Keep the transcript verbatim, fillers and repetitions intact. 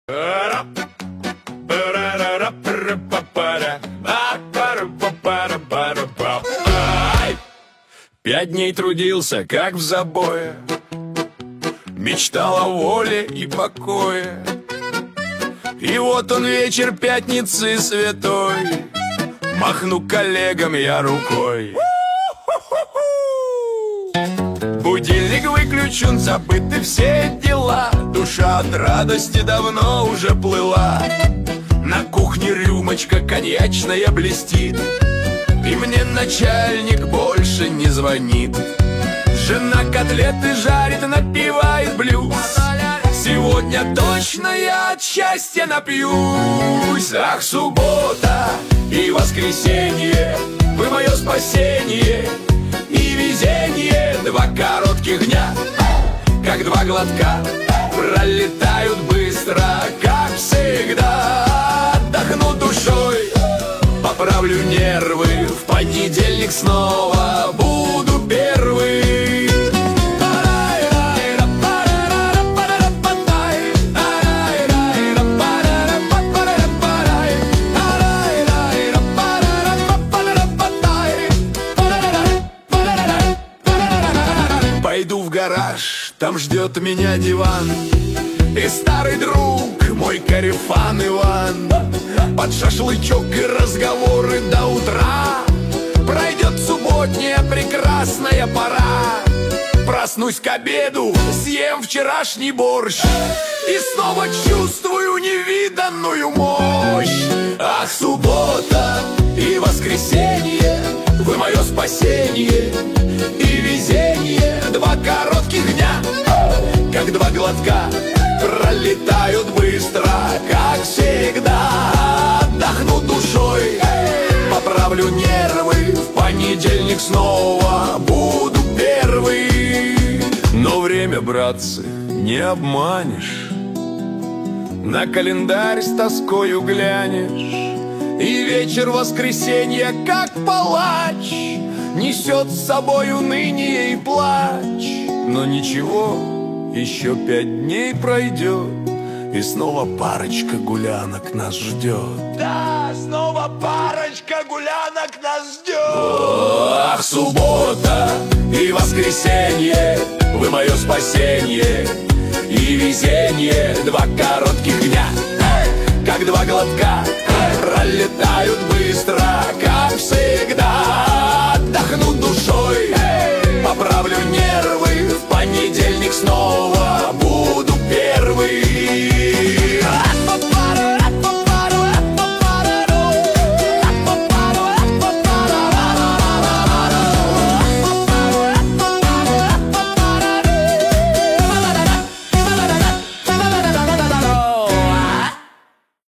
Пять дней трудился, как в забое, мечтал о воле и покое. И вот он вечер пятницы святой, махну коллегам я рукой. Будильник выключен, забыты все дела, душа от радости давно уже плыла. На кухне рюмочка коньячная блестит, и мне начальник больше не звонит. Жена котлеты жарит, напевает блюз. Сегодня точно я от счастья напьюсь. Ах, суббота и воскресенье, вы мое спасение и везение. Два коротких дня, как два глотка, пролетают быстро, как всегда. Отдохну душой, поправлю нервы, в понедельник снова буду первый. Пойду в гараж, там ждет меня диван и старый друг, мой корефан Иван. Под шашлычок и разговоры до утра пройдет субботняя прекрасная пора. Проснусь к обеду, съем вчерашний борщ и снова чувствую невиданную мощь. Ах, суббота и воскресенье, вы мое спасение и везение. Два коротких дня, как два глотка, пролетают быстро, как всегда. Отдохну душой, поправлю нервы, в понедельник снова буду первый. Но время, братцы, не обманешь, на календарь с тоскою глянешь, и вечер воскресенья, как палач, несет с собой уныние и плач. Но ничего, еще пять дней пройдет, и снова парочка гулянок нас ждет. Да, снова парочка гулянок нас ждет. Ах, суббота и воскресенье, вы мое спасение и везение. Два коротких дня, как два глотка, пролетают быстро, как